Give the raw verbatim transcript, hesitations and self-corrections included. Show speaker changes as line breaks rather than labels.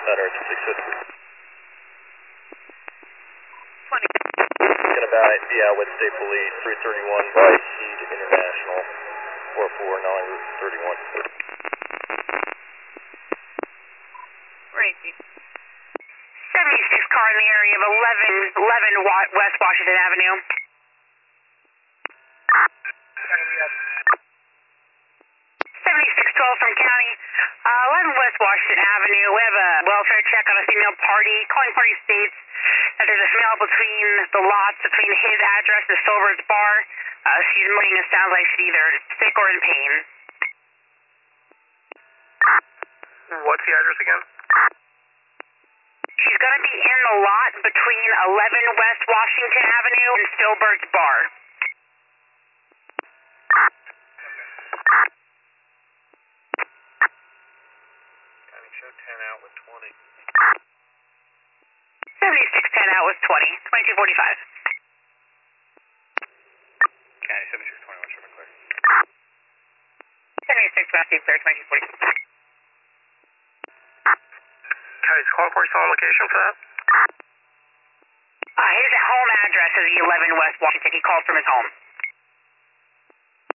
Better at six fifty.
twenty.
Gonna be out with State Police, three thirty-one by Heed International, four four nine Route thirty-one.
Where is he? seventy-six car in the area of eleven, eleven West Washington Avenue. seventy-six twelve from County, uh, eleven West Washington Avenue. We have a welfare check on a female party. Calling party states that there's a female between the lots between his address and Silver's Bar. Uh, she's moving. It sounds like she's either sick or in pain.
What's the address again?
She's going to be in the lot between eleven West Washington Avenue and Stillbird's Bar.
County show ten out with twenty.
seventy-six ten out with twenty. twenty-two forty-five.
County seventy-six twenty-one, show me clear.
seventy-six twenty clear, twenty-two forty-five.
County's calling party still on location for that?
Uh, his home address is eleven West Washington. He called from his home.